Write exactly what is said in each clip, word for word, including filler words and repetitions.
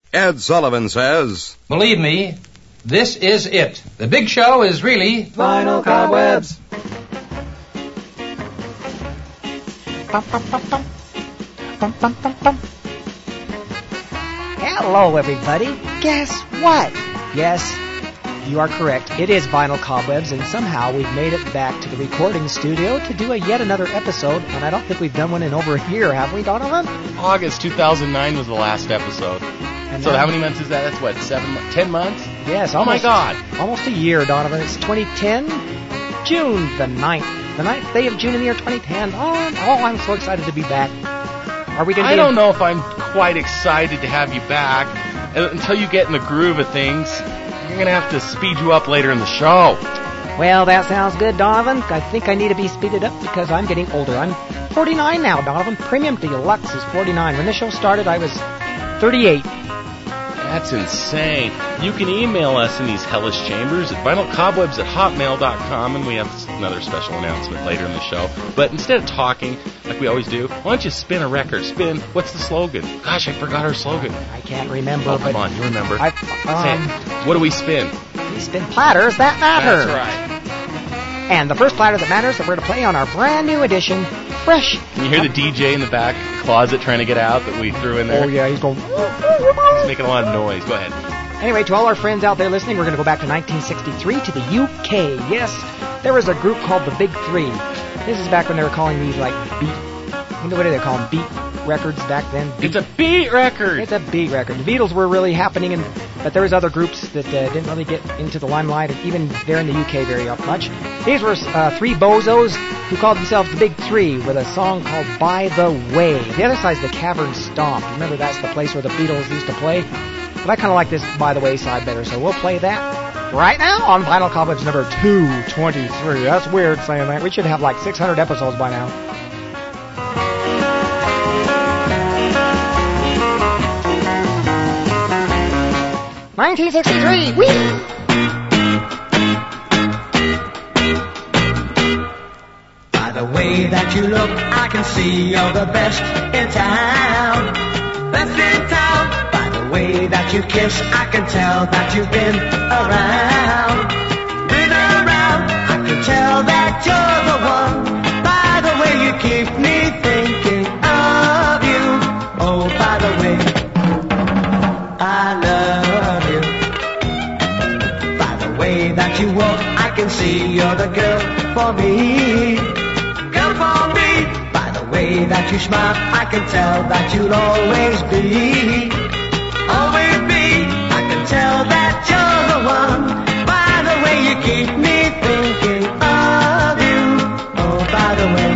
Ed Sullivan says, believe me, this is it. The big show is really Vinyl Cobwebs. Hello, everybody. Guess what? Yes, you are correct. It is Vinyl Cobwebs, and somehow we've made it back to the recording studio to do a yet another episode, and I don't think we've done one in over a year, have we, Donovan? August two thousand nine was the last episode. And so now, how many months is that? That's what, seven, ten months? Yes. Almost, oh, my God. Almost a year, Donovan. It's twenty ten, June the ninth. The ninth day of June in the year twenty ten. Oh, oh I'm so excited to be back. Are we going to I don't know if I'm quite excited to have you back. Until you get in the groove of things, you're going to have to speed you up later in the show. Well, that sounds good, Donovan. I think I need to be speeded up because I'm getting older. I'm forty-nine now, Donovan. Premium Deluxe is forty-nine. When the show started, I was thirty-eight. That's insane. You can email us in these hellish chambers at vinylcobwebs at hotmail dot com, and we have another special announcement later in the show. But instead of talking, like we always do, why don't you spin a record? Spin, what's the slogan? Gosh, I forgot our slogan. I can't remember. Oh, come but on, you remember. I, um, what do we spin? We spin platters that matter. That's right. And the first platter that matters that we're to play on our brand new edition, Fresh. Can you hear the D J in the back closet trying to get out that we threw in there? Oh, yeah, he's going... He's making a lot of noise. Go ahead. Anyway, to all our friends out there listening, we're going to go back to nineteen sixty-three to the U K. Yes, there was a group called the Big Three. This is back when they were calling these, like, beat... What do they call them? Beat records back then? Beat. It's a beat record! It's a beat record. The Beatles were really happening, and but there was other groups that uh, didn't really get into the limelight, even there in the U K very much. These were uh, three bozos who called themselves the Big Three with a song called By the Way. The other side's the Cavern Stomp. Remember, that's the place where the Beatles used to play? But I kind of like this By the Way side better, so we'll play that right now on Vinyl Cobwebs number two twenty-three. That's weird saying that. We should have like six hundred episodes by now. nineteen sixty-three, whee! By the way that you look, I can see you're the best in town. Best in town. By the way that you kiss, I can tell that you've been around. Been around. I can tell that you're the one. By the way you keep me thinking of you. Oh, by the way, I love you. By the way that you walk, I can see you're the girl for me. Girl for me. By the way that you smile, I can tell that you'll always be. Always be. I can tell that you're the one. By the way you keep me thinking of you. Oh, by the way,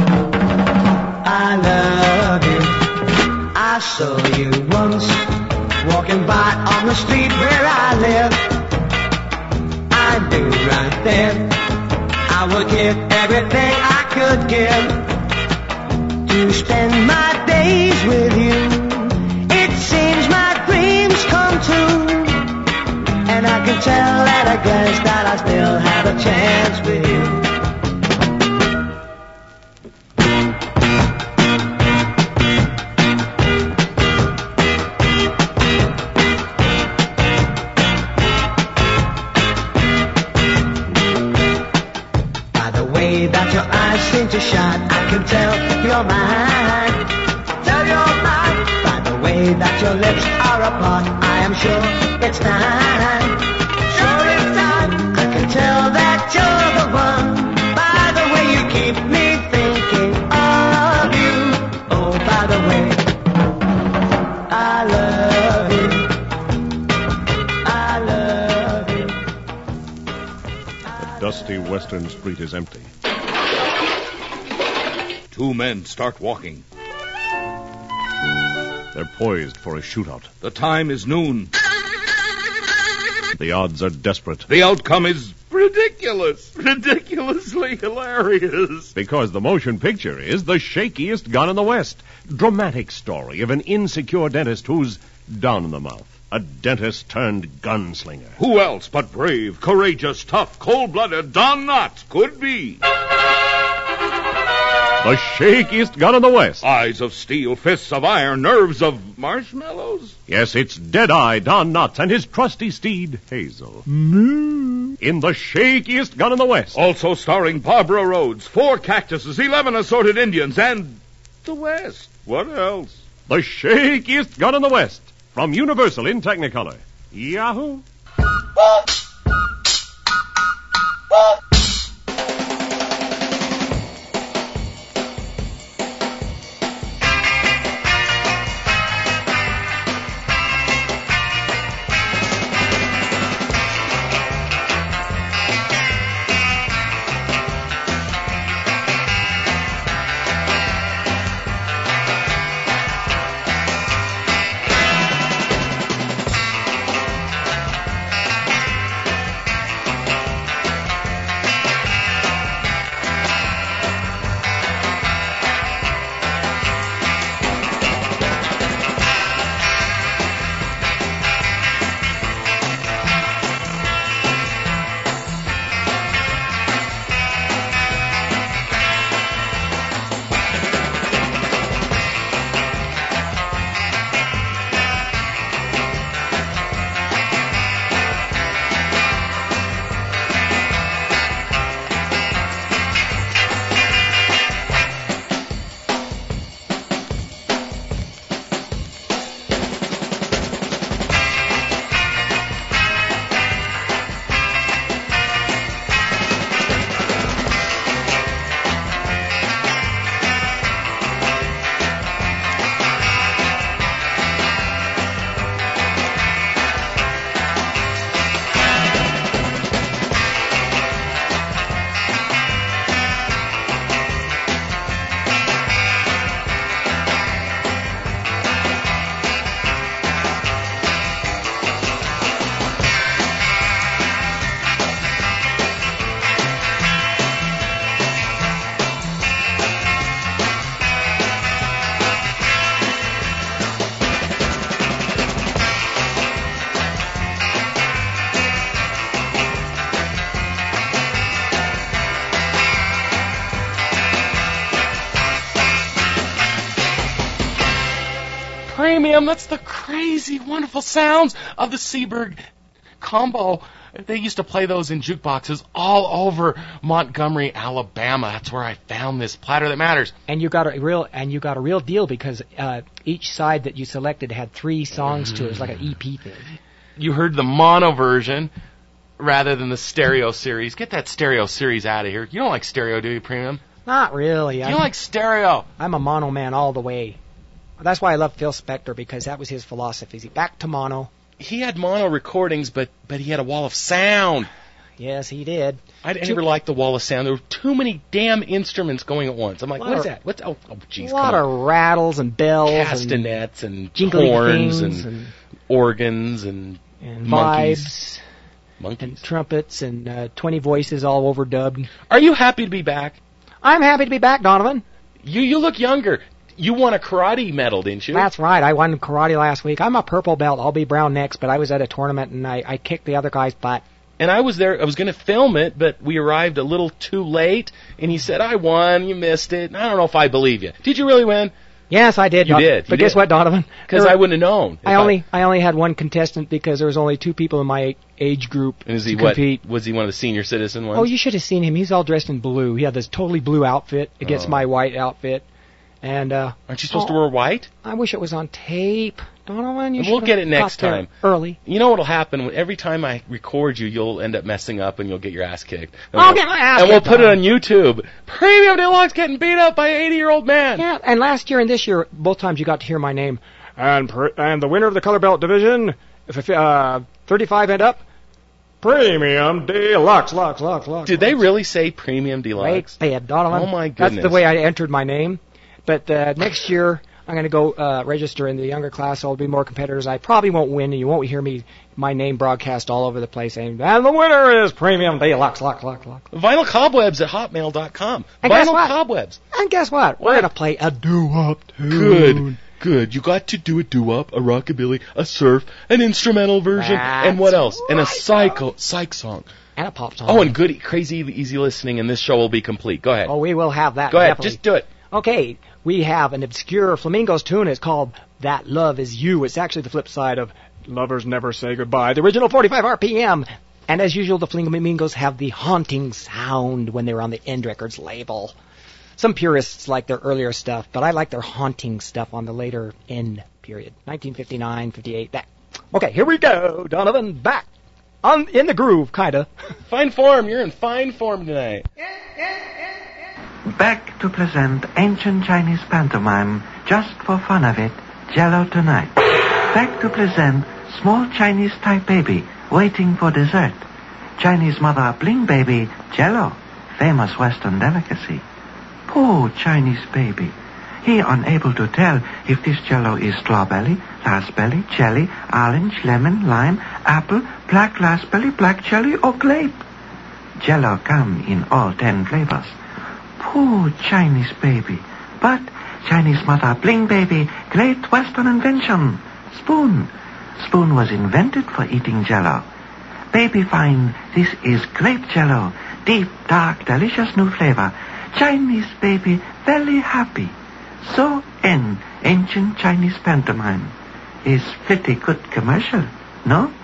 I love you. I saw you once walking by on the street where I live. I knew right then I would give everything I could give to spend my days with you. It seems my dreams come true, and I can tell at a glance that I still have a chance with you. That your eyes seem to shine, I can tell you're mine. Tell you're mine. By the way that your lips are apart, I am sure it's time. Sure it's time. I can tell that you're the one. By the way you keep me thinking of you. Oh, by the way, I love you. I love you. The dusty western street is empty. Two men start walking. They're poised for a shootout. The time is noon. The odds are desperate. The outcome is ridiculous. Ridiculously hilarious. Because the motion picture is The Shakiest Gun in the West. Dramatic story of an insecure dentist who's down in the mouth. A dentist turned gunslinger. Who else but brave, courageous, tough, cold-blooded Don Knotts could be? The shakiest gun in the West. Eyes of steel, fists of iron, nerves of marshmallows. Yes, it's Deadeye Don Knotts and his trusty steed, Hazel. Moo. In the shakiest gun in the West. Also starring Barbara Rhodes, four cactuses, eleven assorted Indians, and the West. What else? The shakiest gun in the West. From Universal in Technicolor. Yahoo! Premium, that's the crazy, wonderful sounds of the Seaberg combo. They used to play those in jukeboxes all over Montgomery, Alabama. That's where I found this platter that matters. And you got a real and you got a real deal because uh, each side that you selected had three songs to it. It was like an E P thing. You heard the mono version rather than the stereo series. Get that stereo series out of here. You don't like stereo, do you, Premium? Not really. You I'm, don't like stereo. I'm a mono man all the way. That's why I love Phil Spector, because that was his philosophy. He back to mono. He had mono recordings, but but he had a wall of sound. Yes, he did. I never liked the wall of sound. There were too many damn instruments going at once. I'm like, what is of, that? What's oh, oh geez, a lot come of on. rattles and bells, castanets and, and horns and, and organs and, and monkeys. vibes monkeys and trumpets and uh, twenty voices all overdubbed. Are you happy to be back? I'm happy to be back, Donovan. You you look younger. You won a karate medal, didn't you? That's right. I won karate last week. I'm a purple belt. I'll be brown next, but I was at a tournament and I, I kicked the other guy's butt. And I was there. I was going to film it, but we arrived a little too late. And he said, I won. You missed it. And I don't know if I believe you. Did you really win? Yes, I did. You Don- did. But you guess did. what, Donovan? Because I wouldn't have known. I only I, I only had one contestant because there was only two people in my age group and is he to what? compete. Was he one of the senior citizen ones? Oh, you should have seen him. He's all dressed in blue. He had this totally blue outfit against Oh. my white outfit. And uh, Aren't you supposed oh, to wear white? I wish it was on tape. Donovan, you And we'll should've get it next got there time. Early. You know what'll happen? Every time I record you, you'll end up messing up and you'll get your ass kicked. And I'll we'll, get my ass And we'll kicked, put it on Donovan. YouTube. Premium Deluxe getting beat up by an eighty-year-old man. Yeah, and last year and this year, both times you got to hear my name. And per, and the winner of the color belt division, if uh, thirty-five and up, Premium Deluxe, Lux, Lux, Lux. Did they really say Premium Deluxe? Right, bad, Donovan. Oh, my That's goodness. the way I entered my name. But uh, next year, I'm going to go uh, register in the younger class, so there'll be more competitors. I probably won't win, and you won't hear me my name broadcast all over the place. And, and the winner is Premium Deluxe, Lux, Lux, Lux. Vinyl Cobwebs at hotmail dot com. And guess Vinyl what? Cobwebs. And guess what? We're What? going to play a doo-wop tune. Good. Good. You got to do a doo-wop, a rockabilly, a surf, an instrumental version, That's and what else? And a right, psycho, psych song. And a pop song. Oh, and good, crazy, easy listening, and this show will be complete. Go ahead. Oh, we will have that. Go ahead, definitely. just do it. Okay, we have an obscure Flamingos tune. It's called That Love Is You. It's actually the flip side of Lovers Never Say Goodbye, the original forty-five R P M. And as usual, the Flamingos have the haunting sound when they were on the End Records label. Some purists like their earlier stuff, but I like their haunting stuff on the later End period. nineteen fifty-nine, fifty-eight, that. Okay, here we go, Donovan, back. On, in the groove, kinda. Fine form, you're in fine form tonight. Back to present ancient Chinese pantomime, just for fun of it, Jello Tonight. Back to present small Chinese type baby, waiting for dessert. Chinese mother Bling baby, Jello, famous Western delicacy. Poor Chinese baby. He unable to tell if this Jello is strawberry, raspberry, jelly, orange, lemon, lime, apple, black raspberry, black jelly, or grape. Jello come in all ten flavors. Poor Chinese baby. But Chinese mother Bling baby, great Western invention. Spoon. Spoon was invented for eating Jello. Baby find this is grape Jello. Deep, dark, delicious new flavor. Chinese baby very happy. So end ancient Chinese pantomime. Is pretty good commercial, no?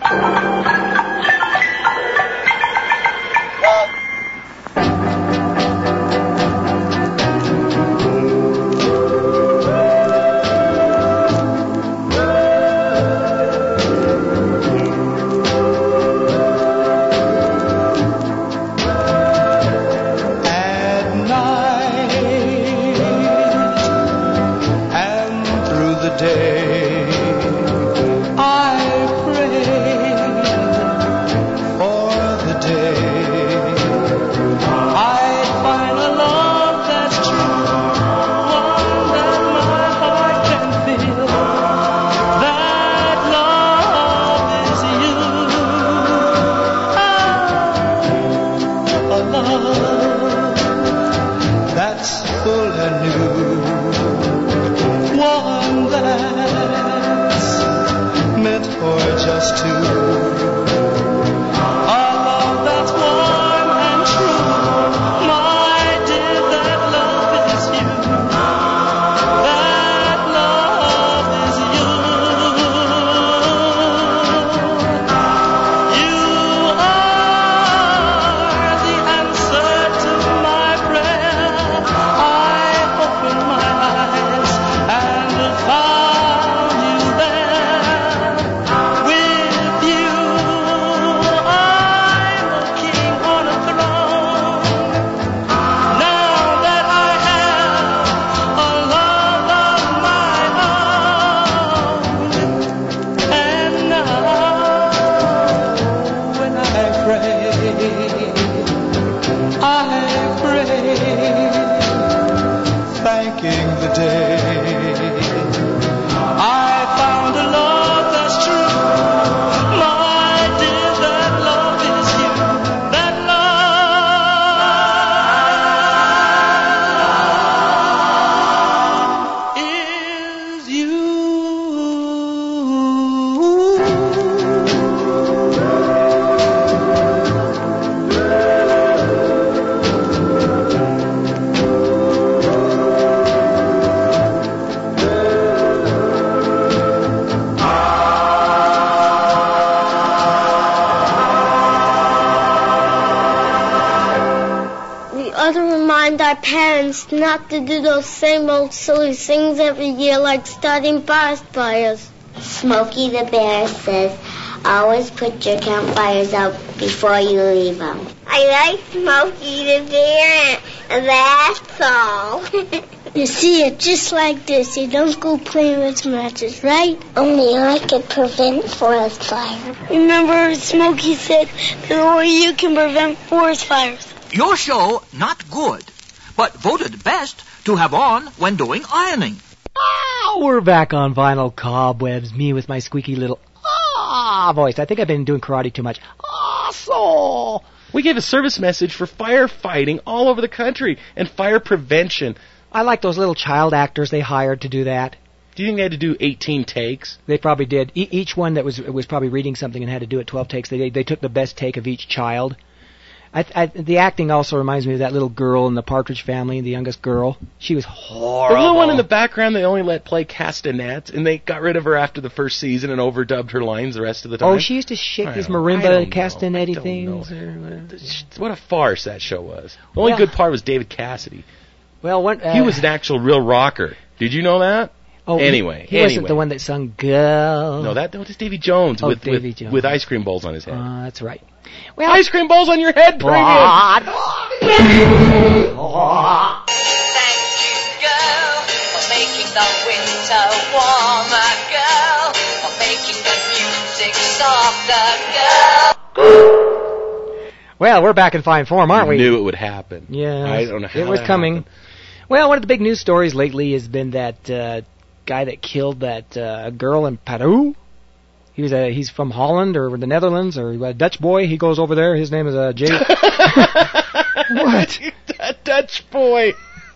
Our parents not to do those same old silly things every year like starting forest fires. Smokey the Bear says, always put your campfires out before you leave them. I like Smokey the Bear, and that's all. You see, it's just like this. You don't go playing with matches, right? Only I could prevent forest fire. Remember, Smokey said that only you can prevent forest fires. Your show, not good, but voted best to have on when doing ironing. Ah, we're back on Vinyl Cobwebs. Me with my squeaky little ah voice. I think I've been doing karate too much. Ah, so. We gave a service message for firefighting all over the country and fire prevention. I like those little child actors they hired to do that. Do you think they had to do eighteen takes? They probably did. E- each one that was was probably reading something and had to do it twelve takes. They they took the best take of each child. I, I, the acting also reminds me of that little girl in the Partridge Family, the youngest girl. She was horrible. The little one in the background, they only let play castanets, and they got rid of her after the first season and overdubbed her lines the rest of the time. Oh, she used to shake these marimba castanetti things. Or... What a farce that show was. The only Well, good part was David Cassidy. Well, what, uh, he was an actual real rocker. Did you know that? Oh, anyway, he, he anyway. wasn't the one that sung "Girl." No, that, that was Davy Jones, oh, with, Davy with, Jones with ice cream balls on his head. Uh, that's right. Well, ice cream balls on your head, Premium. Thank you, girl, for making the winter warmer, girl, for making the music softer, girl. Well, we're back in fine form, aren't I we? knew it would happen. Yeah, I don't know how it was that coming. happened. Well, one of the big news stories lately has been that uh, guy that killed that uh, girl in Peru. He was a, he's from Holland or the Netherlands or a Dutch boy. He goes over there. His name is uh, Jay. What? That Dutch boy.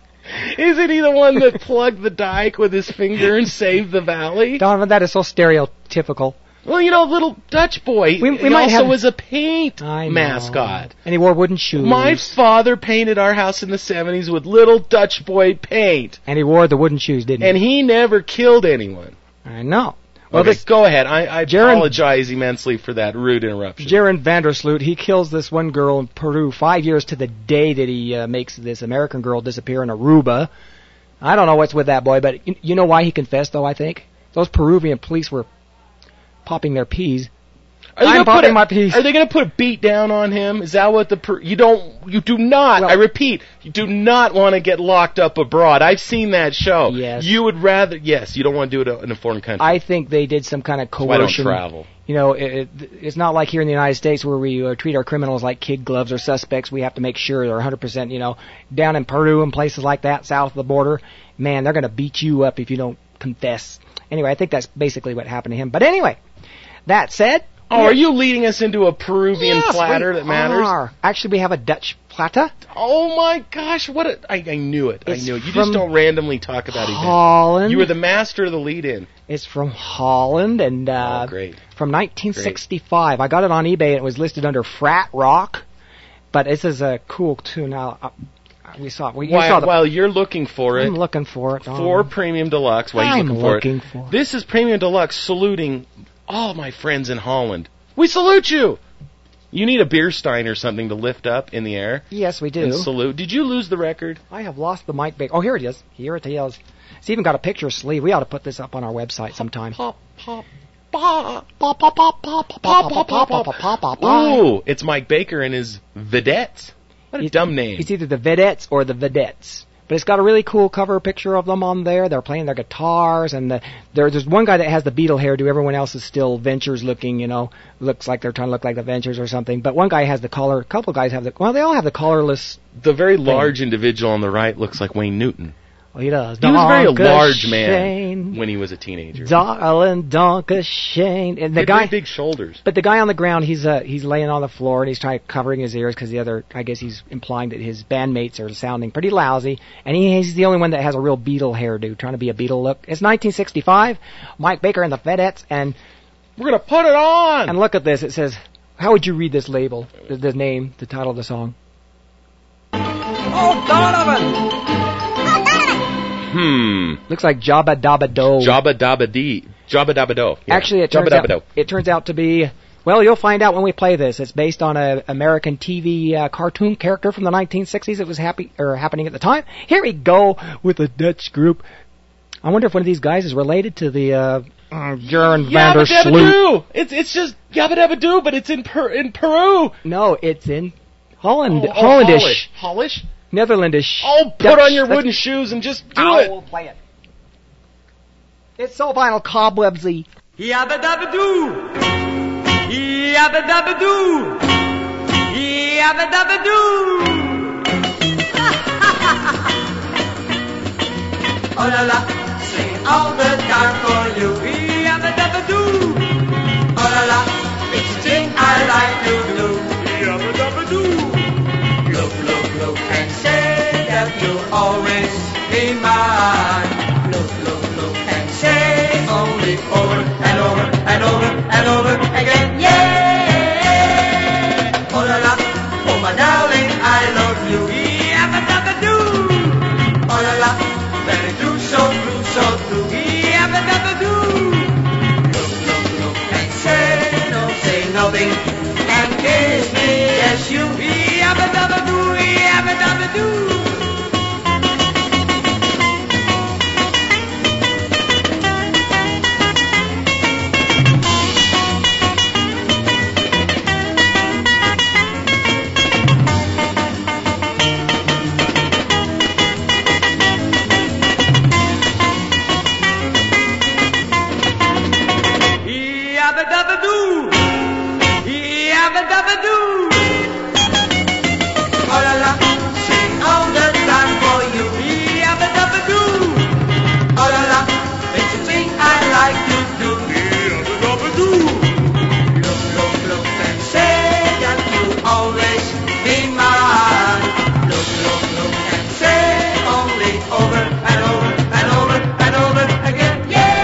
Isn't he the one that plugged the dike with his finger and saved the valley? Donovan, that is so stereotypical. Well, you know, little Dutch boy. We, we he might also have... was a paint I know. mascot. And he wore wooden shoes. My father painted our house in the seventies with little Dutch boy paint. And he wore the wooden shoes, didn't he? And he never killed anyone. I know. Well, Okay, this, go ahead. I, I Jaron- apologize immensely for that rude interruption. Jaron Vandersloot, he kills this one girl in Peru five years to the day that he uh, makes this American girl disappear in Aruba. I don't know what's with that boy, but you, you know why he confessed, though, I think? Those Peruvian police were popping their peas. Are they I'm gonna put popping a, my peas. Are they going to put a beat down on him? Is that what the per, you don't you do not? Well- I repeat, you do not want to get locked up abroad. I've seen that show. Yes. You would rather yes. You don't want to do it in a foreign country. I think they did some kind of That's why I don't coercion. travel. You know, it, it, it's not like here in the United States where we uh, treat our criminals like kid gloves or suspects. We have to make sure they're one hundred percent, you know, down in Peru and places like that, south of the border. Man, they're going to beat you up if you don't confess. Anyway, I think that's basically what happened to him. But anyway, that said... Oh, are you leading us into a Peruvian Yes, platter we that matters? are. Actually, we have a Dutch platter. Oh my gosh, what a, I, I knew it. It's I knew it. You from just don't randomly talk about it. Holland. You were the master of the lead-in. It's from Holland and uh, Oh, great. from nineteen sixty-five. I got it on eBay and it was listed under Frat Rock. But this is a cool tune. Now, uh, we saw it. We, you While, saw the, while you're looking for it, I'm looking for it. for Um, Premium Deluxe, while I'm you're looking for looking it, for it. this is Premium Deluxe saluting all my friends in Holland. We salute you! You need a beer stein or something to lift up in the air Yes, we do. and salute. Did you lose the record? I have lost the mic. Ba- oh, here it is. Here it is. It's even got a picture of sleeve. We ought to put this up on our website sometime. Pop, pop, pop, pop, pop, pop, pop, pop, pop, pop, pop. Ooh, it's Mike Baker and his Vedettes. What a dumb name. It's either the Vedettes or the Vedettes. But it's got a really cool cover picture of them on there. They're playing their guitars, and the, there, there's one guy that has the Beatle hairdo. Everyone else is still Ventures looking, you know. Looks like they're trying to look like the Ventures or something. But one guy has the collar. A couple guys have the... Well, they all have the collarless... The very large individual on the right looks like Wayne Newton. Well, he does. He was very a Donka large man Shane, when he was a teenager. Darling Donka Shane. And the He had guy... very big shoulders. But the guy on the ground, he's uh, he's laying on the floor and he's trying covering his ears because the other, I guess he's implying that his bandmates are sounding pretty lousy, and he, he's the only one that has a real Beatle hairdo, trying to be a Beatle look. It's nineteen sixty-five, Mike Baker and the Vedettes, and we're gonna put it on. And look at this. It says, how would you read this label? The, the name, the title of the song. Oh, Donovan! Hmm. Looks like Jabba Dabba Do. Jabba Dabba Dee. Jabba Dabba Do. Yeah. Actually, it turns, Jabba Dabba Do. out, it turns out to be, well, you'll find out when we play this. It's based on an American T V uh, cartoon character from the nineteen sixties. It was happy or happening at the time. Here we go with a Dutch group. I wonder if one of these guys is related to the uh, uh, Jaron Yabba Dabba Vandersloot. Doo. It's it's just Yabba Dabba Doo, but it's in per, in Peru. No, it's in Holland, Oh, oh, Hollandish, Hollish. Netherlandish. Oh, put Dutch. on your That's- wooden shoes and just do Ow, it. We'll play it. It's so vinyl cobwebsy. Yabba dabba doo! Yabba dabba doo! Yabba dabba doo! Oh la la, sing all the time for you. Yabba dabba doo! Oh la la, it's a thing I like to do. Yabba dabba doo! Look, look, look and say that you'll always be mine. Look, look, look and say nothing, and kiss me, yes you. Yabba-dabba-doo, yabba-dabba-doo. Yabba-dabba-doo, yabba-dabba-doo. Oh la la, sing all the time for you. Yabba-dabba-doo. Oh la la, it's a thing I like to do. Yabba-dabba-doo. Look, look, look and say that you always be mine. Look, look, look and say only over and over and over and over again.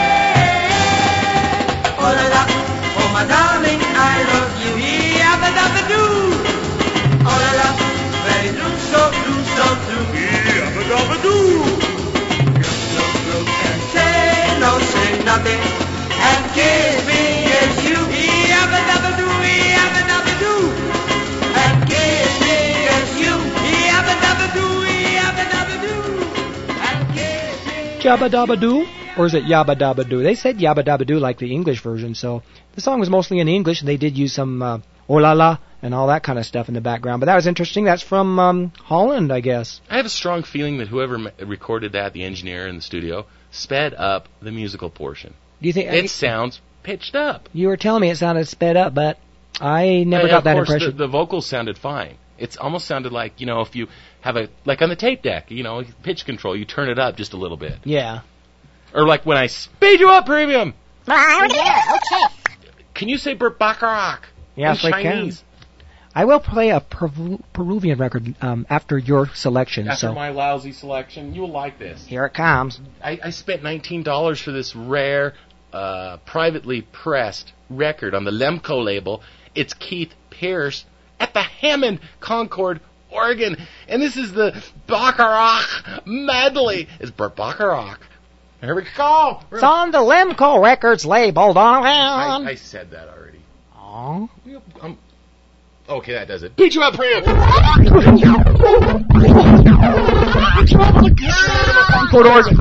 Yeah. Oh la la, oh my darling, I love you. Yabba-dabba-doo. Oh la la, very true, so true, so true. Yabba-dabba-doo. Look, look, look and say no, say nothing, and kiss me, yes you. Yabba-dabba-doo, yabba-dabba-doo, and kiss me, yes you. Yabba-dabba-doo, yabba-dabba-doo, and kiss me. Jabba Dabba Doo? Or is it Yabba Dabba Doo? They said Yabba Dabba Doo like the English version, so the song was mostly in English, and they did use some uh, oh la la and all that kind of stuff in the background. But that was interesting. That's from um, Holland, I guess. I have a strong feeling that whoever ma- recorded that, the engineer in the studio, sped up the musical portion. Do you think It I, sounds pitched up. you were telling me it sounded sped up, but I never Uh, got of that course, impression. The, the vocals sounded fine. It's almost sounded like, you know, if you have a, like on the tape deck, you know, pitch control, you turn it up just a little bit. Yeah. Or like when I speed you up, Premium. Yeah, okay. Can you say Burt Bacharach? Yes, in I Chinese? can. I will play a Peru- Peruvian record um, after your selection. After so my lousy selection, you'll like this. here it comes. I, I spent nineteen dollars for this rare, uh, privately pressed record on the Lemco label. It's Keith Pierce at the Hammond Concord organ. And this is the Bacharach medley. It's Burt Bacharach. Here we go. It's on the Lemco Records label, darling. I, I said that already. Aw. Um, okay, that does it. Beat you up, Priam. Concord organ.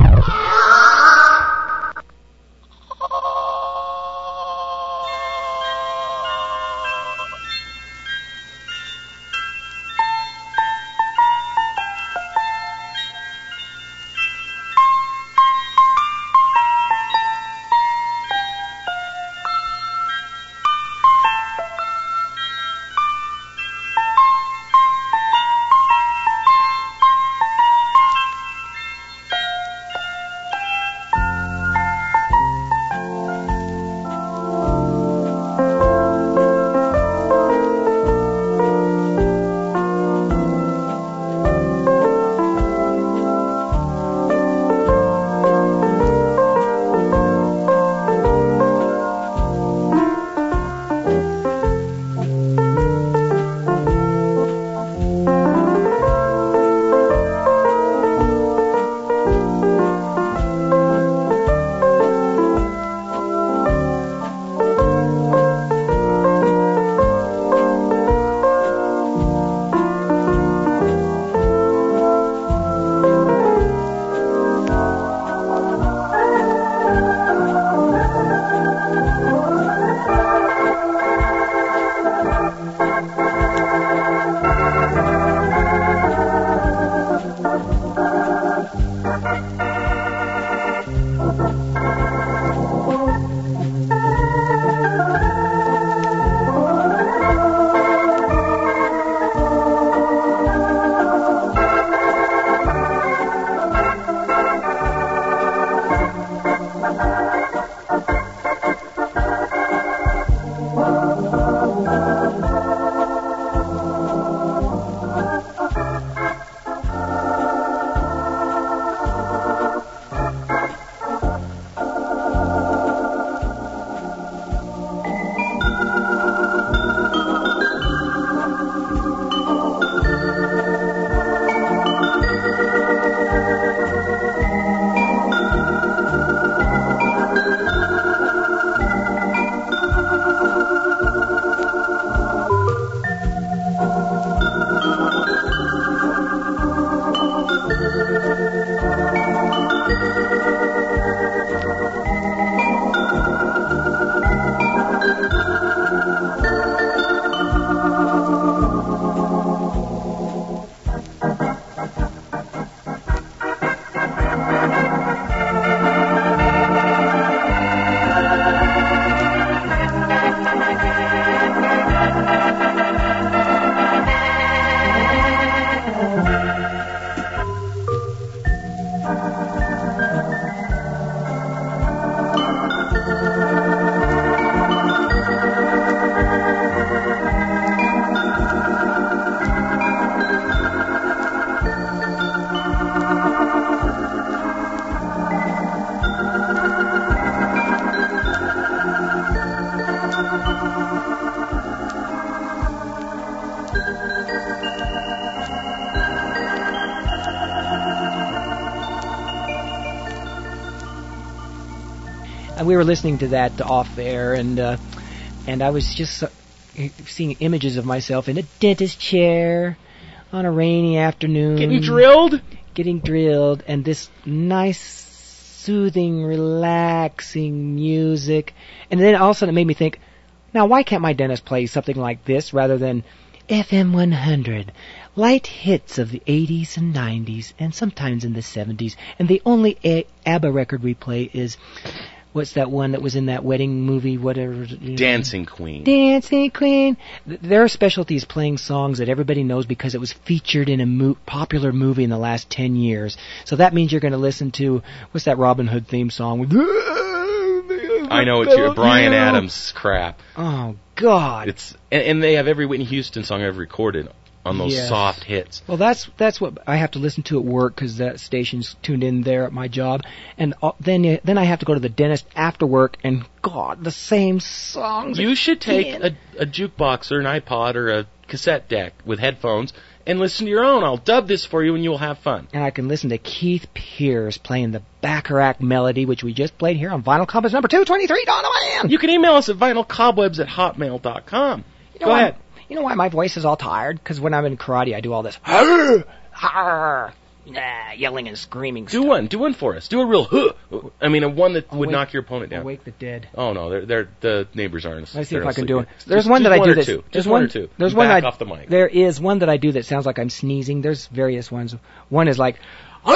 we were listening to that off air, and uh, and I was just uh, seeing images of myself in a dentist chair on a rainy afternoon. Getting drilled? Getting drilled, and this nice, soothing, relaxing music. And then all of a sudden it made me think, now why can't my dentist play something like this rather than F M one hundred, light hits of the eighties and nineties, and sometimes in the seventies. And the only A- ABBA record we play is, what's that one that was in that wedding movie, whatever? Dancing Queen. Dancing Queen. Th- Their specialty is playing songs that everybody knows because it was featured in a mo- popular movie in the last ten years. So that means you're going to listen to, what's that Robin Hood theme song with... I know, it's your Bryan Adams crap. Oh, God. It's and, and they have every Whitney Houston song I've recorded on those Yes. soft hits. Well, that's that's what I have to listen to at work because that station's tuned in there at my job, and uh, then you, then I have to go to the dentist after work, and God, the same songs. You should take again. a, a jukebox or an iPod or a cassette deck with headphones and listen to your own. I'll dub this for you and you'll have fun. And I can listen to Keith Pierce playing the Bacharach melody, which we just played here on Vinyl Cobwebs number two twenty-three. Donovan. You can email us at vinyl cobwebs at hotmail dot com. You know Go why, ahead. You know why my voice is all tired? Because when I'm in karate, I do all this "Arr! Arr!" Nah, yelling and screaming. Do one. Do one for us. Do a real huh. I mean, a one that I'll would wake- knock your opponent down. I'll wake the dead. Oh, no. They're, they're, the neighbors aren't. Let's see they're if I can asleep do it. yet. There's Just- one that just I do one or that's two. there's Just one one or two. There's Back one that off the mic. There is one that I do that sounds like I'm sneezing. There's various ones. One is like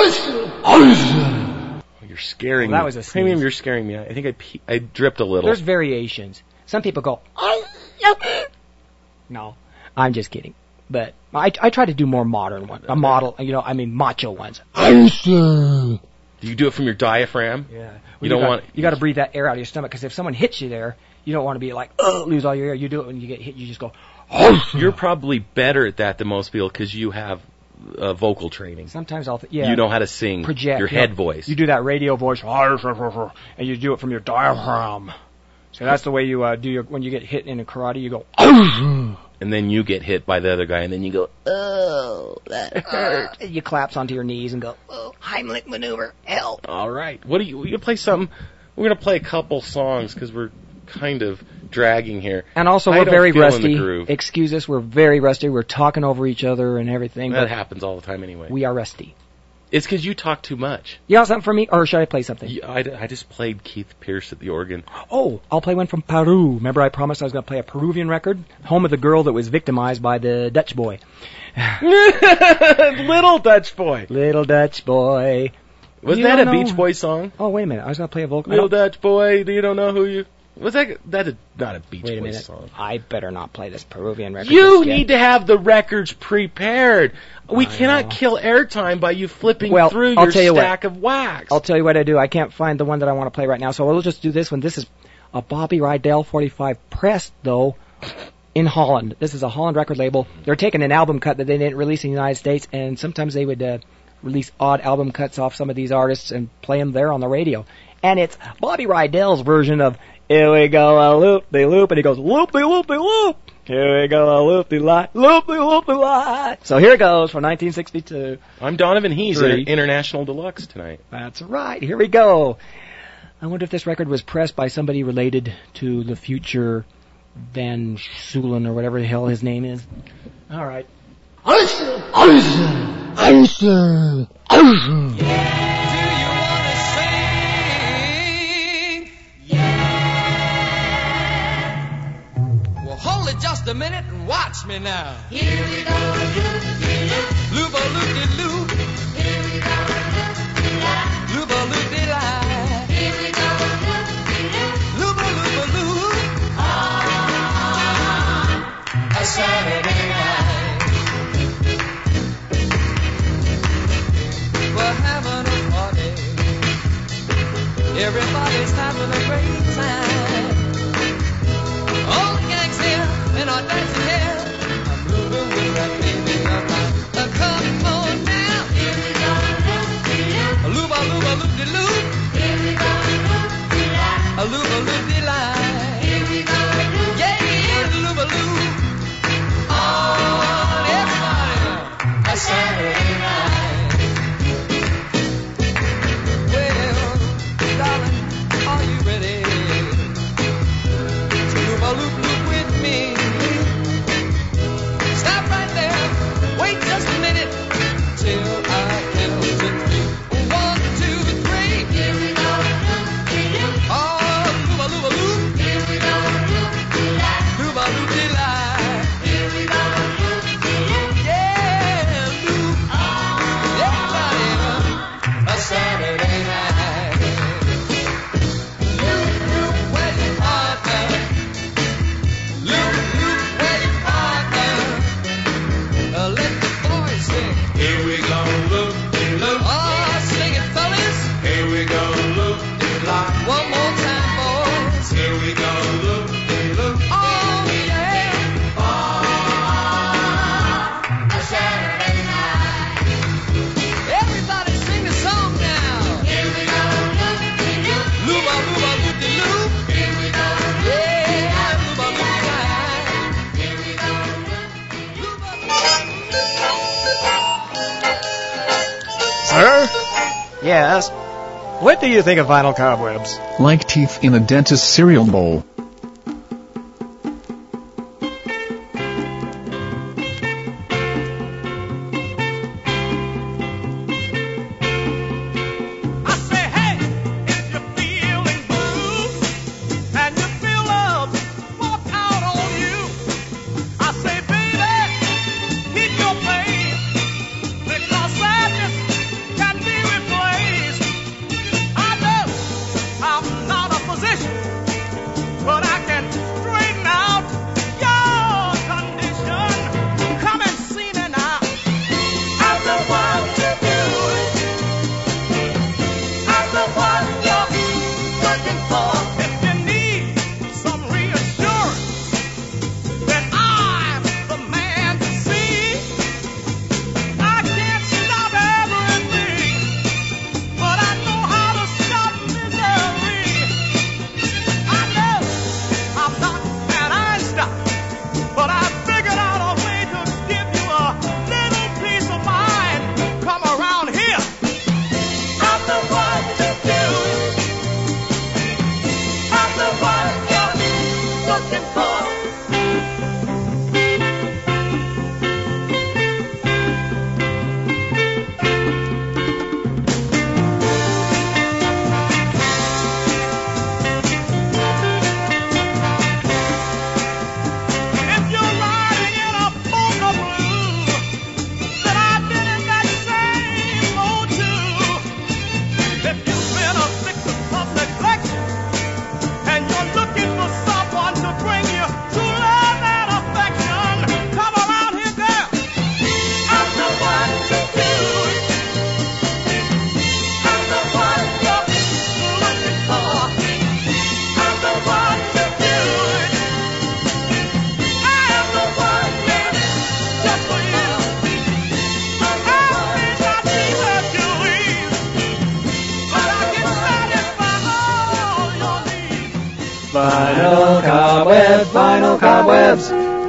Oh, you're scaring Well, that me. was a sneeze. Premium, you're scaring me. I think I pe- I dripped a little. there's variations. Some people go no, I'm just kidding. But I I try to do more modern ones. A model, you know, I mean macho ones. Do you do it from your diaphragm? Yeah. You don't got, want. You got to breathe that air out of your stomach because if someone hits you there, you don't want to be like oh, lose all your air. You do it when you get hit. You just go. You're probably better at that than most people because you have uh, vocal training. Sometimes I'll th- yeah. You know how to sing project your you know, head voice. You do that radio voice, and you do it from your diaphragm. So that's the way you uh, do your when you get hit in a karate. You go. And then you get hit by the other guy, and then you go, oh, that hurt. You collapse onto your knees and go, oh, Heimlich maneuver, help. All right. What do you? We gonna play something? We're gonna play a couple songs because we're kind of dragging here. And also, I we're don't very feel in rusty. the groove. Excuse us, we're very rusty. We're talking over each other and everything. That but happens all the time anyway. we are rusty. It's because you talk too much. You got something for me, or should I play something? You, I, I just played Keith Pierce at the organ. Oh, I'll play one from Peru. Remember I promised I was going to play a Peruvian record? Home of the girl that was victimized by the Dutch boy. Little Dutch boy. Little Dutch boy. Was You that a don't know- Beach Boys song? Oh, wait a minute. I was going to play a vocal. I Little don't- Dutch boy, you don't know who you... Was that... That's a, not a Beach Wait a Boys minute. song. I better not play this Peruvian record. You just yet. need to have the records prepared. We I cannot know. kill airtime by you flipping Well, through I'll your tell you what. stack of wax. I'll tell you what I do. I can't find the one that I want to play right now, so we'll just do this one. This is a Bobby Rydell forty-five pressed, though, in Holland. This is a Holland record label. They're taking an album cut that they didn't release in the United States, and sometimes they would uh, release odd album cuts off some of these artists and play them there on the radio. And it's Bobby Rydell's version of "Here we go a loop-de-loop," and he goes loop-de-loop-de-loop. Here we go a loop-de-lot, loop-de-loop-de-lot. So here it goes from nineteen sixty-two. I'm Donovan Hees, Three. International Deluxe tonight. That's right. Here we go. I wonder if this record was pressed by somebody related to the future Van Sulen or whatever the hell his name is. All right. Well, hold it just a minute and watch me now. Here we go, loop-de-loop. Loop-a-loop-de-loop. Here we go, loop-de-lop. Loop-a-loop-de-lie. Here we go, loop-de-loop. Loop-a-loop-a-loop. On a Saturday night. We're having a party. Everybody's having a great time. All the gangs here and our dancing here. I'm moving with that baby of mine. Uh, come on now. Here loop loop with me. Stop right there. Wait just a minute till I count to three. One, two, three. Here we go. Oh, looba looba loop. Here we go. Looba loop delight. Here we go. Yeah, loop. Everybody, a Saturday night. Loop loop where you partner. Loop loop where you partner. Uh, let the boys sing. Here we go, loop, loop. Oh, sing it, fellas. Here we go, loop, loop. One more time, boys. Here we go, loop, loop. Oh, yeah. A Saturday night. Everybody sing the song now. Here we go, loop, loop. Looba, looba, loop de loop. Here we go, Yeah, looba, looba. here we go, Sir? Yes? What do you think of vinyl cobwebs? Like teeth in a dentist's cereal bowl. I say, hey, if you're feeling blue and you feel love walk out on you, I say, baby, keep your faith because sadness can be replaced. I know I'm not a physician, but I can straighten out your condition. Come and see me now. I'm the one to do it. I'm the one you're looking for. If you need some reassurance, then I'm the man to see. I can't stop everything, but I know how to stop misery. I know I'm not an Einstein, but I figured out a way to give you a little peace of mind. Come around here. I'm the one to do it. I'm the one you're looking for. If you're riding in a boat of blue, then I've been in that same boat too. If you've been a victim of neglect and you're looking for someone to bring you true love and affection, come around here, girl. I'm the one to do it. I'm the one you're looking for. I'm the one to do it. I'm the one made just for you. I may not be Hercules, but I can satisfy all your needs. Vinyl cobwebs, vinyl cobwebs.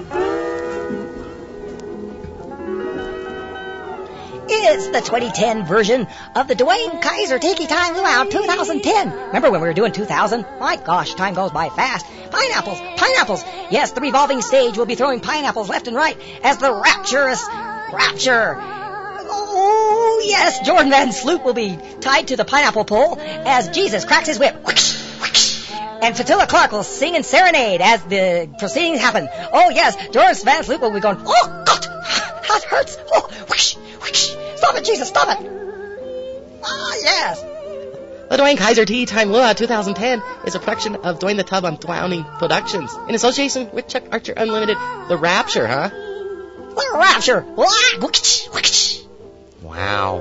It's the twenty ten version of the Dwayne Kaiser Tiki Time Luau two thousand ten. Remember when we were doing two thousand? My gosh, time goes by fast. Pineapples, pineapples. Yes, the revolving stage will be throwing pineapples left and right as the rapturous rapture. Oh, yes, Jordan Van Sloop will be tied to the pineapple pole as Jesus cracks his whip. Whoosh, whoosh. And Fatilla Clark will sing and serenade as the proceedings happen. Oh, yes, Jordan Van Sloop will be going, oh, God, that hurts. Oh, whoosh, whoosh. Stop it, Jesus, stop it. Ah, yes. The Dwayne Kaiser Tea Time Luau two thousand ten is a production of Dwayne the Tub on Dwowning Productions in association with Chuck Archer Unlimited. The Rapture, huh? The rapture. Wah, whoosh, whoosh. Wow.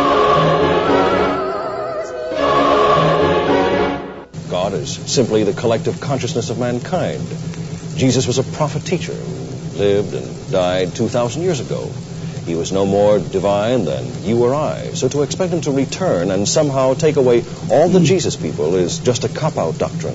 God is simply the collective consciousness of mankind. Jesus was a prophet teacher, lived and died two thousand years ago. He was no more divine than you or I. So to expect him to return and somehow take away all the Jesus people is just a cop-out doctrine.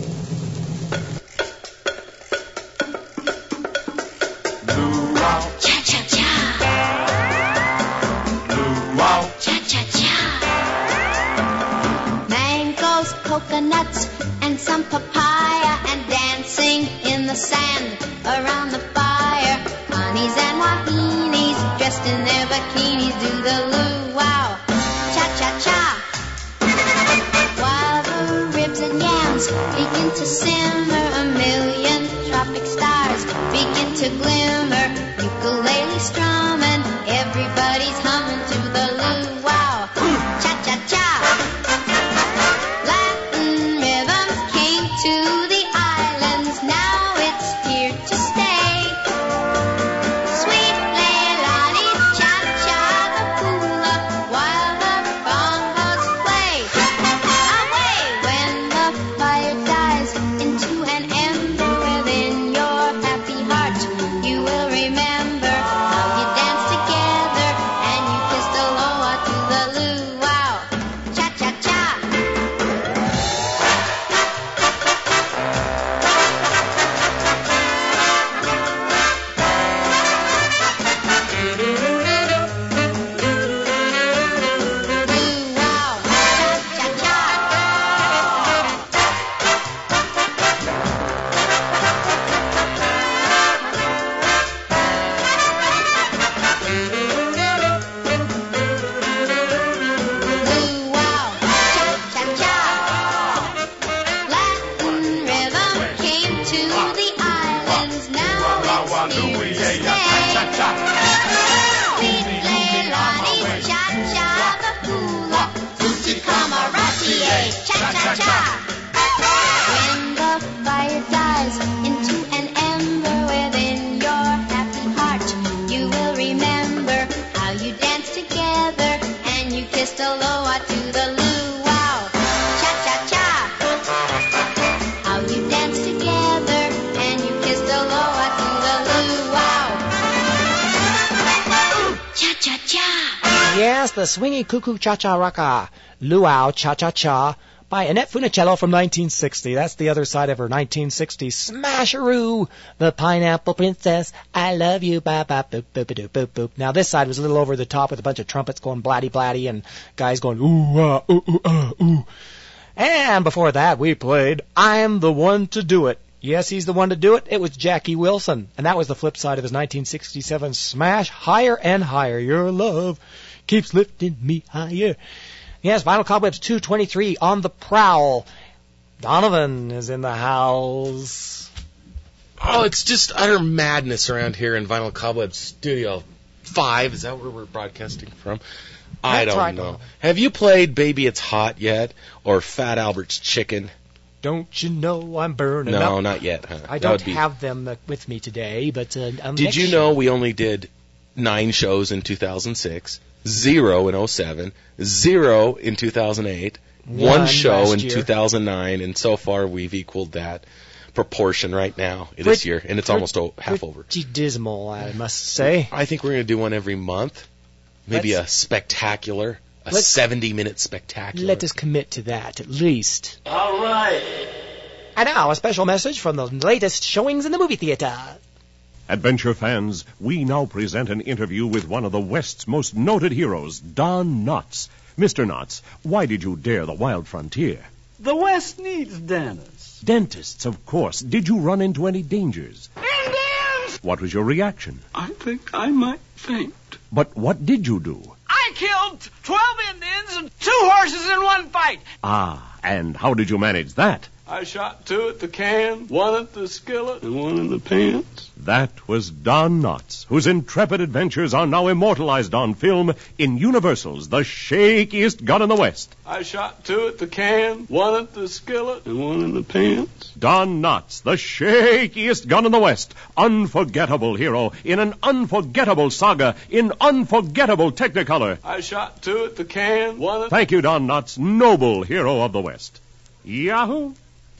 Mangoes, coconuts, and some papaya, and dancing in the sand around the fire. Honeys and wahinis dressed in their bikinis do the luau. Cha-cha-cha. While the ribs and yams begin to simmer, a million tropic stars begin to glimmer. Ukulele strumming, everybody's humming to the luau. Cha-cha-cha. Latin rhythms came to the islands, now it's here to stay. Sweet leilani, cha-cha, the hula, while the bongos play. Away when the fire dies into an ember within your happy heart, you will remember how you danced together and you kissed aloha to the luau. Cha-cha-cha. Luau. Latin rhythm came to the islands, now it's here to stay. Sweet leilani, cha-cha, the hula, tutti camarati, eh, cha-cha-cha. When the fire dies into an ember within your happy heart, you will remember how you danced together and you kissed aloha to the luau. Cha-cha-cha. How you danced together and you kissed aloha to the luau. Cha-cha-cha. Yes, the swingy cuckoo cha-cha raka, luau cha-cha-cha, by Annette Funicello from nineteen sixty. That's the other side of her nineteen sixty smasheroo, The Pineapple Princess, I Love You, ba ba boop boop boop boop boop. Now this side was a little over the top with a bunch of trumpets going blatty blatty and guys going ooh ah ooh ooh ah ooh. And before that we played I'm the One to Do It. Yes, he's the one to do it. It was Jackie Wilson, and that was the flip side of his nineteen sixty-seven smash, Higher and Higher. Your love keeps lifting me higher. Yes, Vinyl Cobwebs two twenty-three on the prowl. Donovan is in the house. Oh, it's just utter madness around here in Vinyl Cobwebs Studio five. Is that where we're broadcasting from? I That's don't right, know. Donovan. Have you played Baby It's Hot yet? Or Fat Albert's Chicken? Don't you know I'm burning up? No, not yet, huh? I That don't would be- have them uh, with me today, but uh, um, Did next you know we only did nine shows in two thousand six, zero in oh seven, zero in two thousand eight, one, One show last in year. two thousand nine, and so far we've equaled that proportion right now this year, and it's almost o- half over. Pretty dismal, I must say. I think we're going to do one every month, maybe Let's- a spectacular, a Let's- seventy-minute spectacular. Let us commit to that, at least. All right. And now, a special message from the latest showings in the movie theater. Adventure fans, we now present an interview with one of the West's most noted heroes, Don Knotts. Mister Knotts, why did you dare the wild frontier? The West needs dentists. Dentists, of course. Did you run into any dangers? Indians! What was your reaction? I think I might faint. But what did you do? I killed twelve Indians and two horses in one fight. Ah, and how did you manage that? I shot two at the can, one at the skillet, and one in the pants. That was Don Knotts, whose intrepid adventures are now immortalized on film in Universal's The Shakiest Gun in the West. I shot two at the can, one at the skillet, and one in the pants. Don Knotts, the shakiest gun in the West. Unforgettable hero in an unforgettable saga in unforgettable Technicolor. I shot two at the can, one at... Thank you, Don Knotts, noble hero of the West. Yahoo!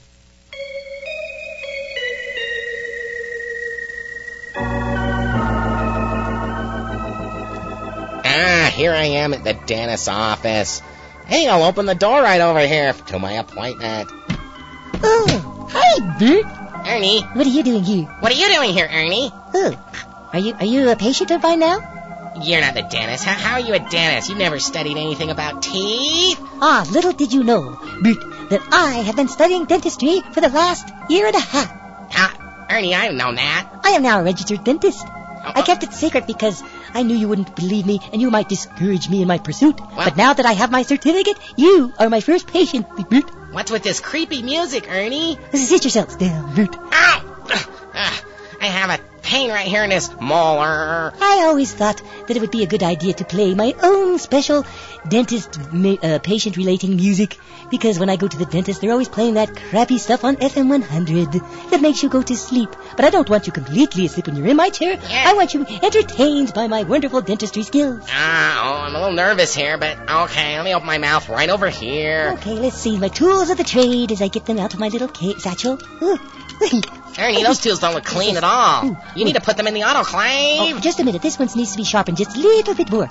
Ah, here I am at the dentist's office. Hey, I'll open the door right over here to my appointment. Oh, hi, Bert. Ernie. What are you doing here? What are you doing here, Ernie? Oh, are you are you a patient of mine now? You're not the dentist. How, how are you a dentist? You've never studied anything about teeth. Ah, little did you know, Bert, that I have been studying dentistry for the last year and a half. How, Ernie, I didn't know that. I am now a registered dentist. I kept it secret because I knew you wouldn't believe me and you might discourage me in my pursuit. But now that I have my certificate, you are my first patient, Bert. What's with this creepy music, Ernie? Sit yourself down, Bert. Ow! Ah, I have a pain right here in this molar. I always thought that it would be a good idea to play my own special dentist ma- uh, patient-relating music, because when I go to the dentist, they're always playing that crappy stuff on F M one hundred that makes you go to sleep. But I don't want you completely asleep when you're in my chair. Yeah. I want you entertained by my wonderful dentistry skills. Ah, oh, I'm a little nervous here, but okay, let me open my mouth right over here. Okay, let's see my tools of the trade as I get them out of my little ca- satchel. Ooh. Ernie, those tools don't look clean at all. You need to put them in the autoclave. Oh, just a minute. This one needs to be sharpened just a little bit more.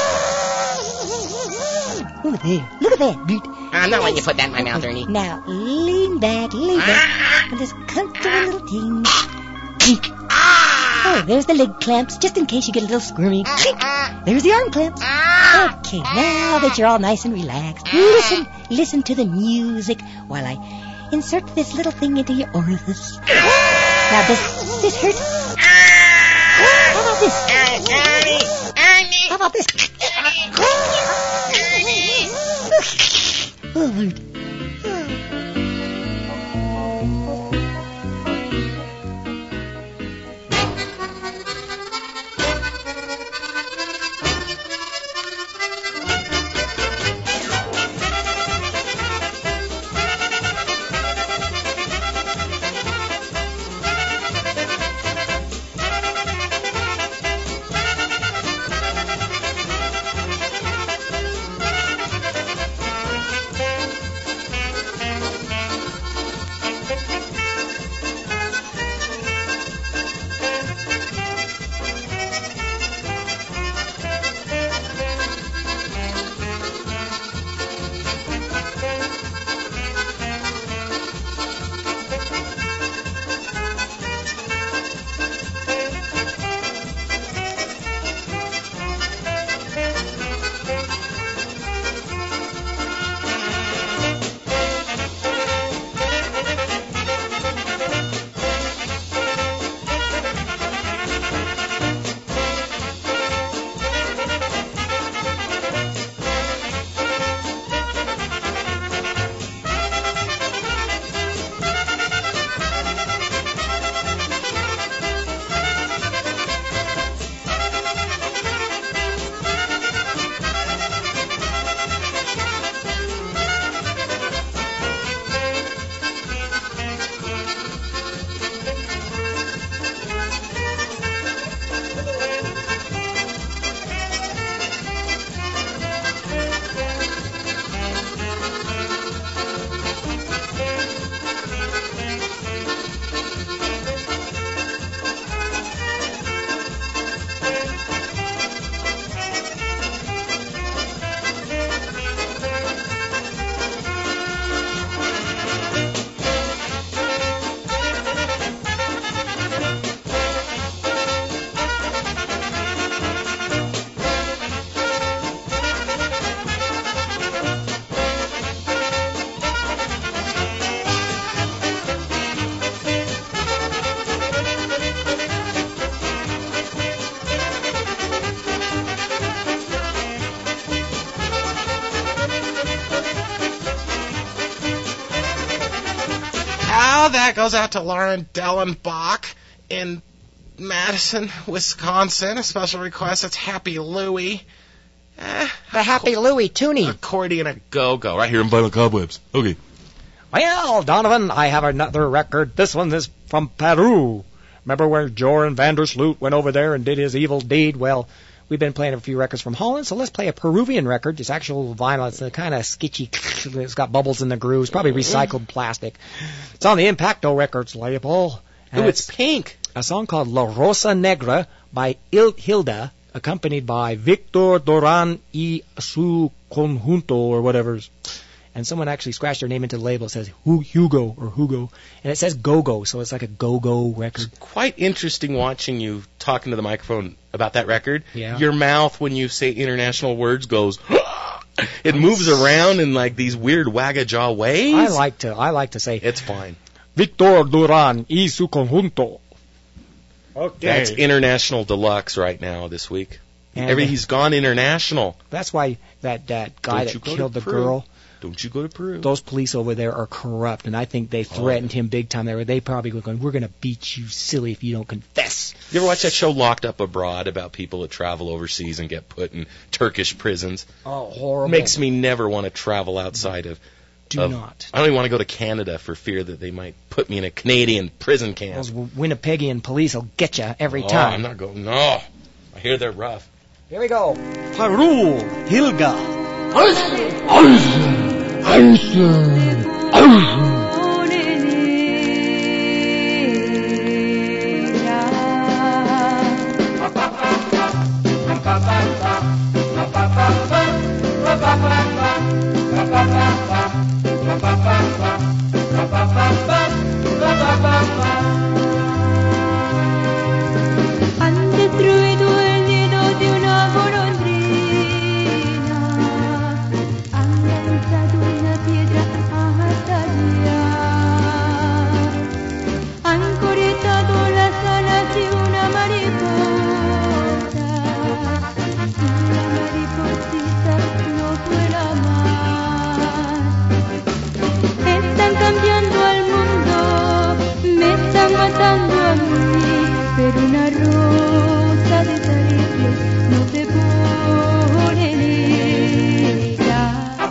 Over there. Look at that, Bert. I'm not letting you put that in my mouth, Ernie. Now, lean back, lean back. And this comfortable little thing. Oh, there's the leg clamps, just in case you get a little squirmy. There's the arm clamps. Okay, now that you're all nice and relaxed, listen, listen to the music while I insert this little thing into your orifice. Now, does this hurt? How about this? How about this? Oh, Lord. Oh, that goes out to Lauren Dellenbach in Madison, Wisconsin. A special request. It's Happy Louie. Eh, the Happy Louie Toonie. Accordion a go-go. Right here in Vinyl Cobwebs. Okay. Well, Donovan, I have another record. This one is from Peru. Remember where Joran Vandersloot went over there and did his evil deed? Well, we've been playing a few records from Holland, so let's play a Peruvian record. It's actual vinyl. It's kind of sketchy. It's got bubbles in the grooves, probably recycled plastic. It's on the Impacto Records label. Ooh, it's pink. A song called La Rosa Negra by Il Hilda, accompanied by Victor Duran y su conjunto, or whatever. And someone actually scratched their name into the label. It says Hugo or Hugo. And it says Go-Go, so it's like a go-go record. It's quite interesting watching you talking to the microphone about that record. Yeah. Your mouth, when you say international words, goes... It moves around in like these weird wagga-jaw ways. I like to I like to say... It's fine. Victor Duran y su conjunto. Okay. That's International Deluxe right now this week. And Every, they- he's gone international. That's why that, that guy Don't you that go to killed the Peru. girl, Don't you go to Peru. those police over there are corrupt, and I think they threatened him big time. They were they probably were going, we're going to beat you silly if you don't confess. You ever watch that show Locked Up Abroad about people that travel overseas and get put in Turkish prisons? Oh, horrible. Makes me never want to travel outside of. Do of- not. I don't even want to go to Canada for fear that they might put me in a Canadian prison camp. Those Winnipegian police will get you every oh, time. I'm not going. No, I hear they're rough. Here we go. Peru, Hilga. Han destruido el nido de una golondrina, han lanzado una piedra hasta allá, han cortado las alas de una mariposa, y la mariposita no vuela más. Están cambiando al mundo, me están matando a mí, pero una rosa de tarifes no te pone negra.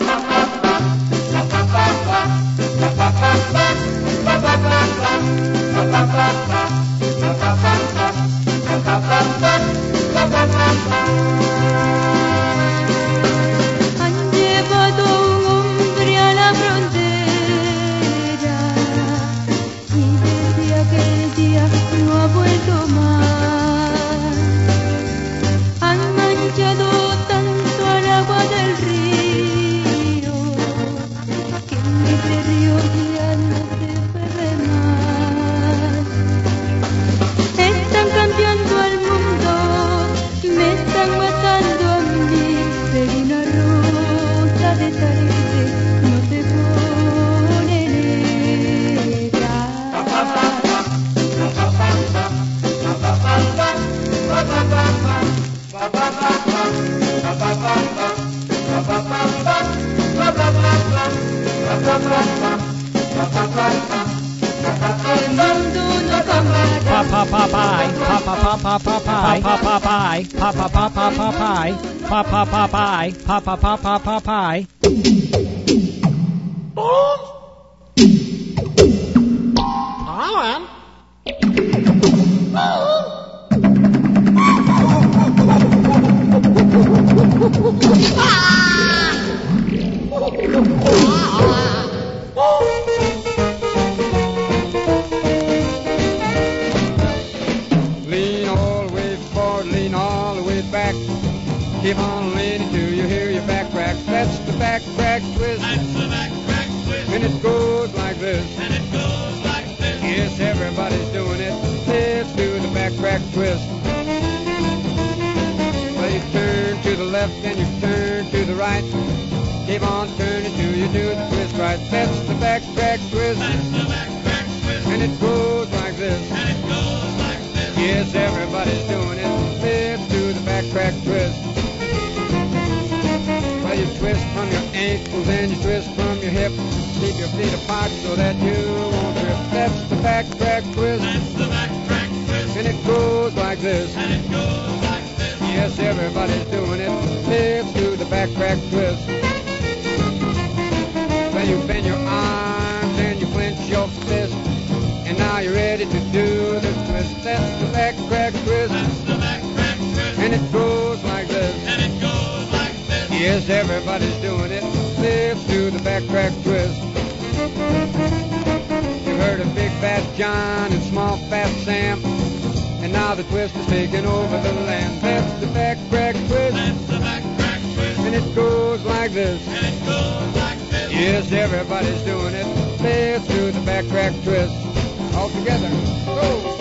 Han llevado un hombre a la frontera y desde aquel día no ha vuelto más. Han manchado tanto al agua del río que en ese río ya no se bebe más. Están cambiando al mundo, me están matando a mí, pero una rosa de tarde no te pone negra. El mundo no cambiará. Pa pa pa pai, pa pa pa pa pa pai, pa pa pai, pa pa pa pa pa pai, pa pa pa pai, pa pa pa pa pa pai. Alan? Lean all the way forward, lean all the way back. Keep on leaning till you hear your back crack. That's the back crack twist. That's the back crack twist. And it goes like this. And it goes like this. Yes, everybody's doing it. Let's do the back crack twist. Well, you turn to the left and you turn to the right. Keep on turning till you do the twist right. That's the back crack twist. That's the back crack twist. And it goes like this. And it goes like this. Yes, everybody's doing it. Let's do the back crack twist. Well, you twist from your ankles and you twist from your hip. Keep your feet apart so that you won't trip. That's the back crack twist. That's the back crack twist. And it goes like this. And it goes like this. Yes, everybody's doing it. Let's do the back crack twist. Well, you bend your arms and you clench your fist. And now you're ready to do the twist. That's the back crack twist. That's the back crack twist. And it goes like this. And it goes like this. Yes, everybody's doing it. Let's do the back crack twist. You heard of Big Fat John and Small Fat Sam. And now the twist is taking over the land. That's the back crack twist. That's the back crack twist. And it goes like this. And it goes like this. Yes, everybody's doing it. Let's do the back crack twist. All together. Go!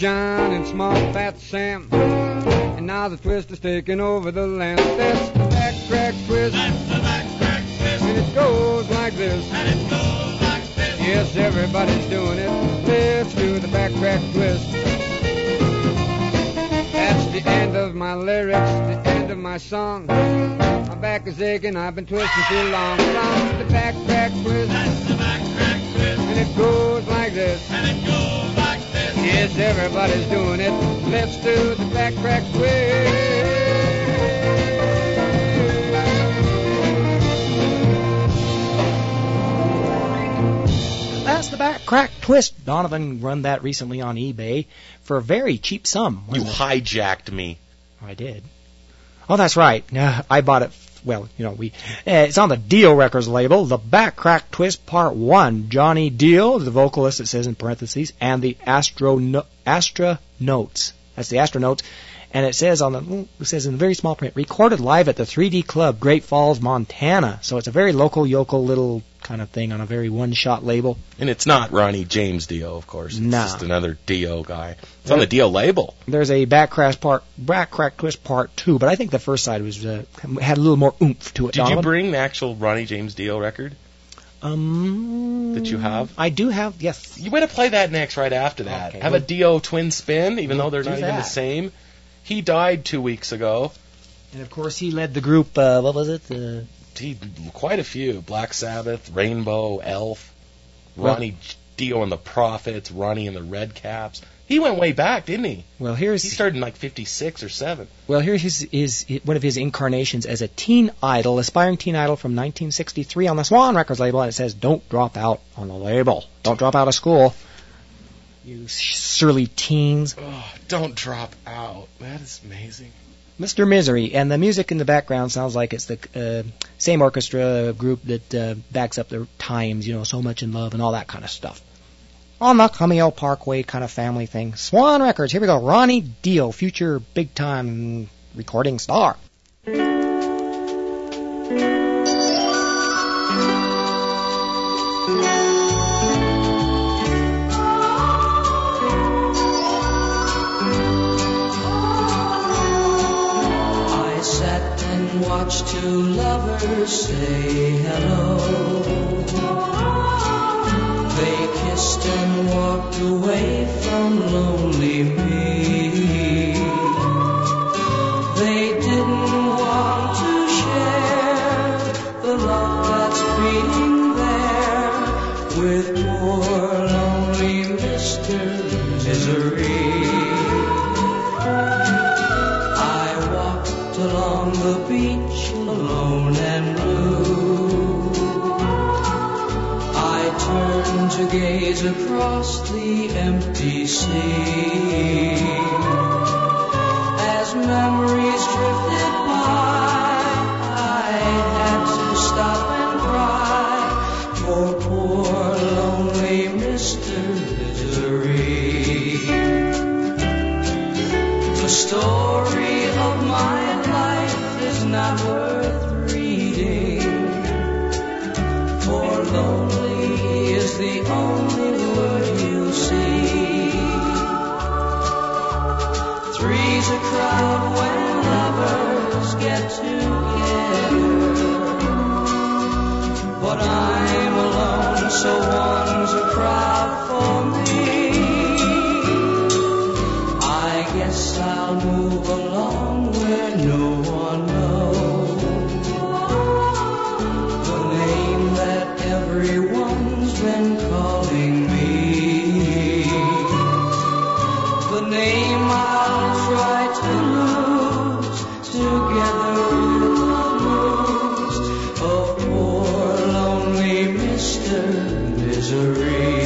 John and small fat Sam. And now the twist is taking over the land. That's the back crack twist. That's the back crack twist. And it goes like this. And it goes like this. Yes, everybody's doing it. Let's do the back crack twist. That's the end of my lyrics, the end of my song. My back is aching, I've been twisting too long. That's the back crack twist. That's the back crack twist. And it goes like this. And it goes like this. Yes, everybody's doing it. Let's do the back crack twist. That's the back crack twist. Donovan run that recently on eBay for a very cheap sum. You wasn't it? hijacked me. I did. Oh, that's right. Uh, I bought it. Well, you know, we. Uh, it's on the Dio Records label. The Back Crack Twist Part One. Johnny Dio, the vocalist. It says in parentheses, and the Astro no, Astra Notes. That's the Astro Notes, and it says on the. It says in very small print. Recorded live at the three D Club, Great Falls, Montana. So it's a very local, yokel little kind of thing on a very one-shot label. And it's not Ronnie James Dio, of course. It's No. just another Dio guy. It's on the Dio label. There's a Back Crack Part Back Crack Twist Part Two, but I think the first side was uh, had a little more oomph to it. Did you Donovan. bring the actual Ronnie James Dio record Um, that you have? I do have. Yes. You better play that next right after that. Okay, have we'll- a Dio twin spin, even we'll though they're do not even the that. same. He died two weeks ago. And of course, he led the group. Uh, what was it? Uh, He quite a few: Black Sabbath, Rainbow, Elf, Well- Ronnie Dio and the Prophets, Ronnie and the Red Caps. He went way back, didn't he? well, here's He started in like fifty-six or seven. well, here's his, his one of his incarnations as a teen idol, aspiring teen idol from nineteen sixty-three on the Swan Records label, and it says, "Don't drop out on the label. Don't drop out of school, you surly teens." Oh, don't drop out. That is amazing. Mister Misery, and the music in the background sounds like it's the uh, same orchestra group that uh, backs up the Times, you know, So Much in Love and all that kind of stuff. On the Camille Parkway kind of family thing. Swan Records, here we go. Ronnie Dio, future big time recording star. I sat and watched two lovers say hello. They kissed and walked away from lonely me. They didn't want to share the love that's being there with poor lonely Mister Misery. I walked along the beach alone and blue. I turned to gaze across the empty sea. As memories drifted by, I had to stop and cry for poor lonely Mister Misery. The story of my life is not worth reading, for lonely is the only word you see. Three's a crowd when lovers get together, but I'm alone, so one's a crowd for me. I guess I'll move along where no one knows the name that everyone's been calling me. The name I'll try to lose together with the blues of poor lonely Mister Misery.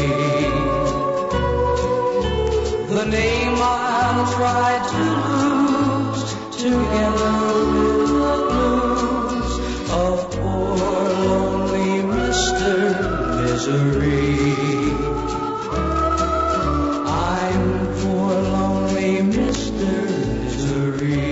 The name I'll try to lose together with the blues of poor lonely Mister Misery. I'm poor lonely Mister Misery.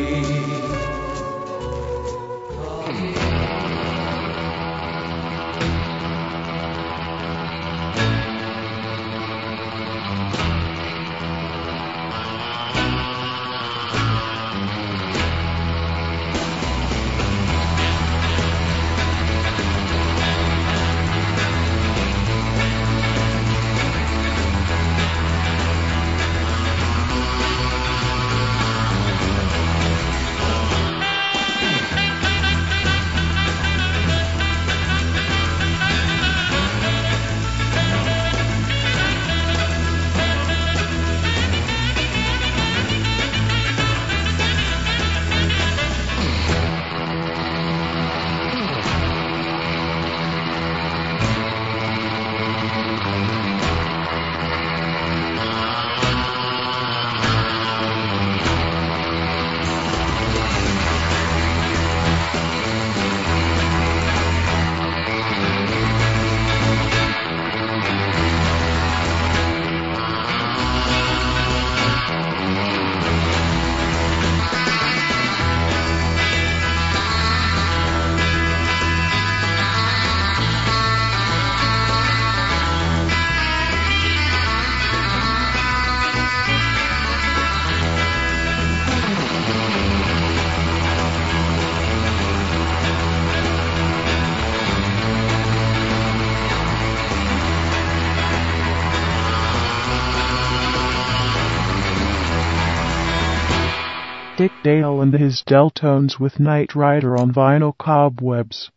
Dick Dale and his Deltones with Knight Rider on Vinyl Cobwebs.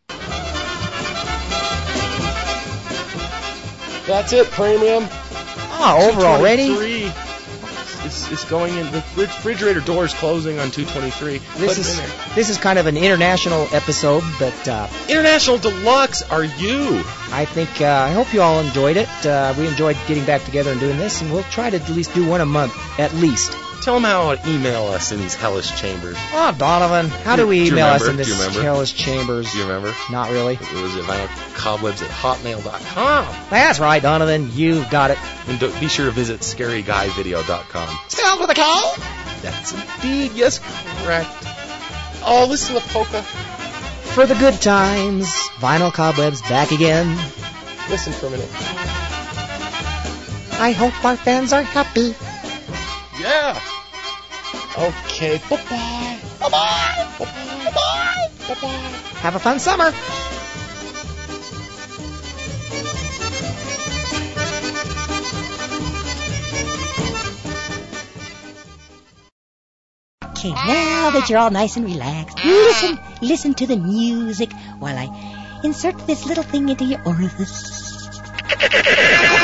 That's it, premium. Oh, over already? It's, it's going in. The refrigerator door is closing on two twenty-three. This is this is kind of an international episode, but uh, International Deluxe. Are you? I think uh, I hope you all enjoyed it. Uh, we enjoyed getting back together and doing this, and we'll try to at least do one a month, at least. Tell them how to email us in these hellish chambers. Oh, Donovan, how do we Do you email us remember? in this Do you remember? hellish chambers? Do you remember? Not really. It was at vinyl cobwebs at hotmail dot com. That's right, Donovan. You've got it. And do, be sure to visit scary guy video dot com. Spelled with a K? That's indeed, yes, correct. Oh, listen to Polka. For the good times, Vinyl Cobwebs back again. Listen for a minute. I hope our fans are happy. Yeah. Okay, bye-bye. Bye-bye. Bye-bye. Bye-bye. Have a fun summer. Okay, now that you're all nice and relaxed, listen, listen to the music while I insert this little thing into your orifice.